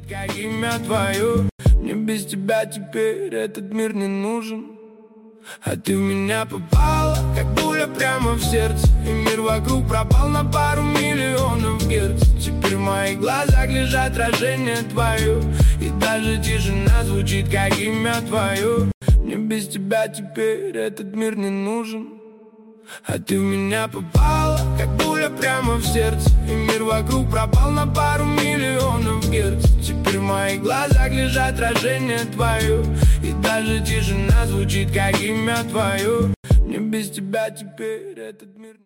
как имя твое. Мне без тебя теперь этот мир не нужен. А ты в меня попала, как пуля прямо в сердце. И мир вокруг пропал на пару миллионов герц. Теперь в моих глазах лежит отражение твое. И даже тишина звучит, как имя твое. Мне без тебя теперь этот мир не нужен. А ты в меня попала, как пуля прямо в сердце. И мир вокруг пропал на пару миллионов герц. Теперь в моих глазах лежит отражение твое. И даже тишина звучит, как имя твое. Мне без тебя теперь этот мир